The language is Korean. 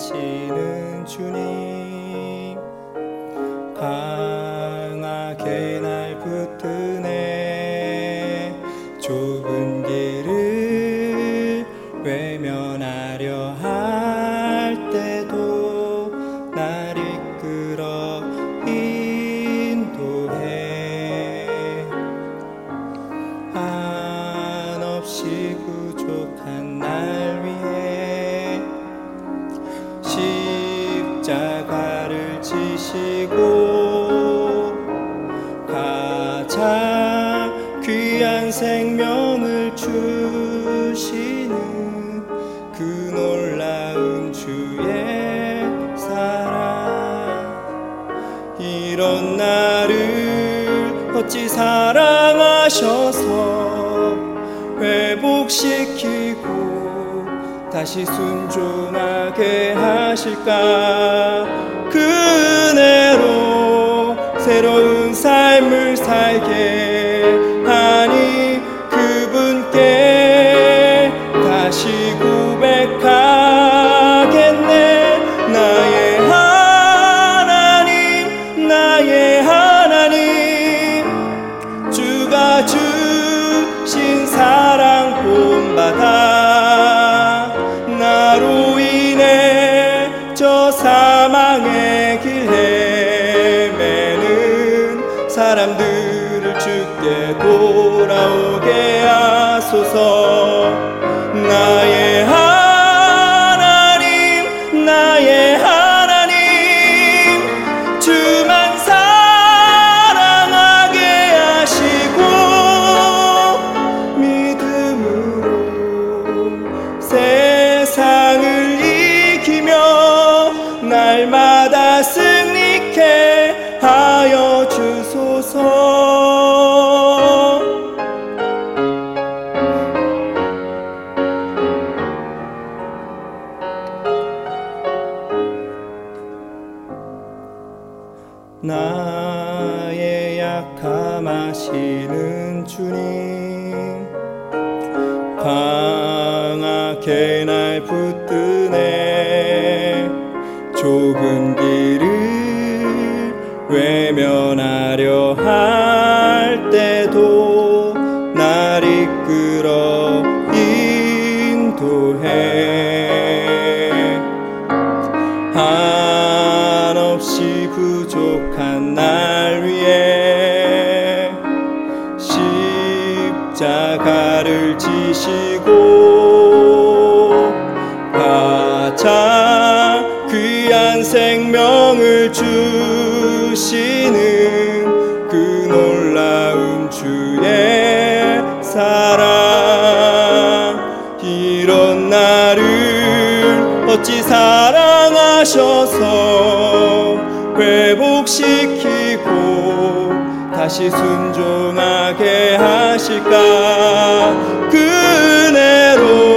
약함하시는 주님, 강하게 날 붙드네. 좁은 길을 외면하려 할 때도 날 이끌어 인도해. 한없이 부족한 날 위해 십자가를 지시고 가장 귀한 생명을 주시는 그 놀라운 주의 사랑. 이런 나를 어찌 사랑하셔서 회복시키고 다시 순종하게 하실까. 그 은혜로 새로운 삶을 살게 하니 그분께 다시 고백하겠네. 나의 하나님, 나의 하나님, 주가 주신 사랑 본받아 나로 인해 저 사망의 길 헤매는 사람들을 주께 돌아오게 하소서. 나의 하나님, 나의 하나님, 주만 사랑하게 하시고 믿음으로 세상을 이기며 날마다 승리케 하여 주소서. 나의 약함하시는 주님, 강하게 날 붙드네. 좁은 길을 외면하려 할 때도 날 이끌어 인도해. 한없이 부족한 날 위해 십자가를 지시고 가장 귀한 생명을 주시는 그 놀라운 주의 사랑. 이런 나를 어찌 사랑하셔서 회복시키고 다시 순종하게 하실까. 그 은혜로